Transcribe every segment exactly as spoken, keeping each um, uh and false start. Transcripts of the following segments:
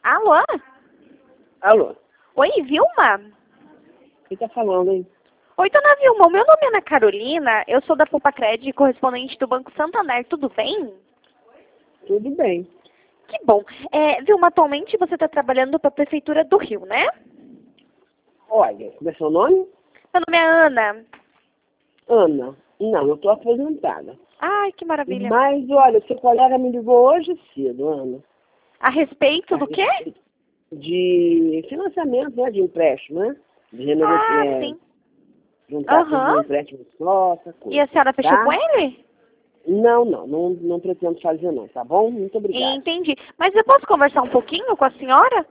Alô? Alô? Oi, Vilma? Quem tá falando, hein? Oi, dona Vilma. O meu nome é Ana Carolina. Eu sou da Poupa-Cred, correspondente do Banco Santander. Tudo bem? Tudo bem. Que bom. É, Vilma, atualmente você está trabalhando para a Prefeitura do Rio, né? Olha, como é seu nome? Meu nome é Ana. Ana. Não, eu tô aposentada. Ai, que maravilha. Mas, olha, seu colega me ligou hoje cedo, Ana. A respeito A do quê? respeito De financiamento, né? De empréstimo, né? De Ah, renegociar, sim. juntar tudo Aham. no empréstimo só, essa E a coisa. senhora fechou Tá? com ele? Não, não, não, não pretendo fazer não, tá bom? Muito obrigada. Entendi. Mas eu posso conversar um pouquinho com a senhora?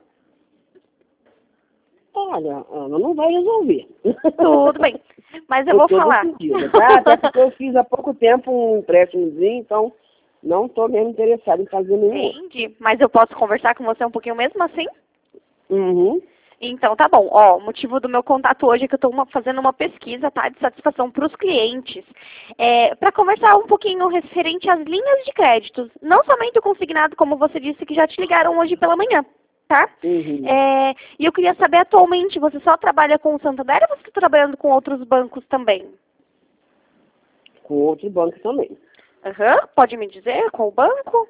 Olha, Ana, não vai resolver. Tudo bem. Mas eu, Eu vou tô falar. decidida, tá? Até porque eu fiz há pouco tempo um empréstimozinho, então não tô mesmo interessada em fazer nenhum outro. Entendi. Mas eu posso conversar com você um pouquinho mesmo assim? Uhum. Então, tá bom. Ó, o motivo do meu contato hoje é que eu estou fazendo uma pesquisa, tá, de satisfação para os clientes, é, para conversar um pouquinho referente às linhas de créditos, não somente o consignado, como você disse, que já te ligaram hoje pela manhã, tá? Uhum. É, e eu queria saber, atualmente, você só trabalha com o Santander ou você está trabalhando com outros bancos também? Com outro banco também. Aham, pode me dizer, com o banco?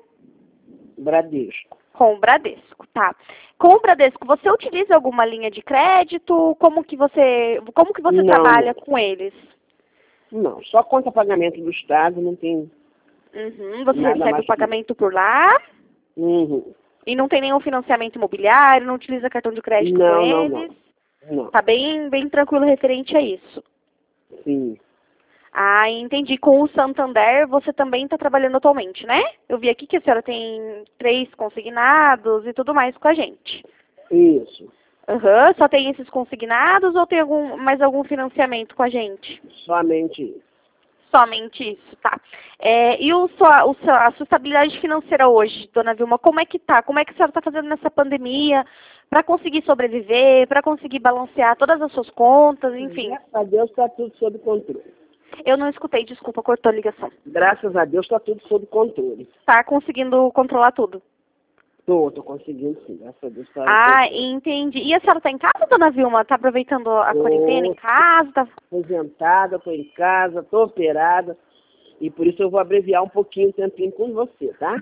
Bradesco. Com o Bradesco, tá. Com o Bradesco, você utiliza alguma linha de crédito? Como que você, como que você Não, trabalha não. com eles? Não, só conta pagamento do Estado, não tem Uhum, você nada recebe mais o que isso. pagamento por lá Uhum. e não tem nenhum financiamento imobiliário, não utiliza cartão de crédito com Não, não, eles. não. Não. Tá bem, bem tranquilo referente a isso. Sim. Ah, entendi. Com o Santander, você também está trabalhando atualmente, né? Eu vi aqui que a senhora tem três consignados e tudo mais com a gente. Isso. Aham, só tem esses consignados ou tem algum, mais algum financiamento com a gente? Somente isso. Somente isso, tá. É, e o sua, o sua, a sua estabilidade financeira hoje, dona Vilma, como é que tá? Como é que a senhora está fazendo nessa pandemia para conseguir sobreviver, para conseguir balancear todas as suas contas, enfim? Graças a Deus está tudo sob controle. Eu não escutei, desculpa, cortou a ligação. Graças a Deus está tudo sob controle. Tá conseguindo controlar tudo? Tô, tô conseguindo sim. Graças a Deus está Ah, controle. entendi. E a senhora está em casa, dona Vilma? Está aproveitando a quarentena em Tô casa? Tá... aposentada, tô em casa, tô operada. E por isso eu vou abreviar um pouquinho o tempinho com você, tá?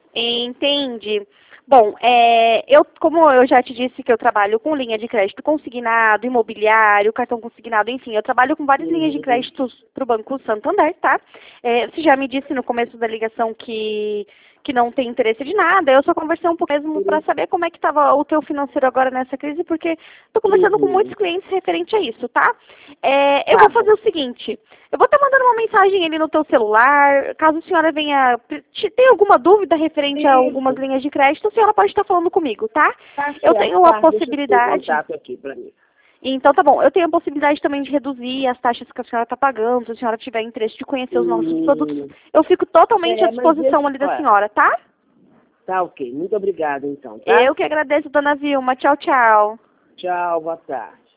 Entendi. Bom, é, eu, como eu já te disse que eu trabalho com linha de crédito consignado, imobiliário, cartão consignado, enfim, eu trabalho com várias linhas de Uhum. créditos para o Banco Santander, tá? É, você já me disse no começo da ligação que, que não tem interesse de nada, eu só conversei um pouco mesmo para saber como é que estava o teu financeiro agora nessa crise, porque estou conversando com muitos Uhum. clientes referente a isso, tá? É, eu Tá vou bom. fazer o seguinte, eu vou estar mandando uma mensagem ali no teu celular, caso a senhora venha, te- tenha alguma dúvida referente a algumas Isso. linhas de crédito, a senhora pode estar falando comigo, tá? Tá Eu certo, tenho a tá. Deixa eu ter o possibilidade, contato aqui para mim. então tá bom, eu tenho a possibilidade também de reduzir as taxas que a senhora está pagando, se a senhora tiver interesse de conhecer os nossos produtos, Hum. eu fico totalmente à É, mas disposição deixa, ali da olha, senhora, tá? tá ok. Muito obrigada então, tá? Eu que agradeço, dona Vilma. Tchau, tchau. Tchau, boa tarde.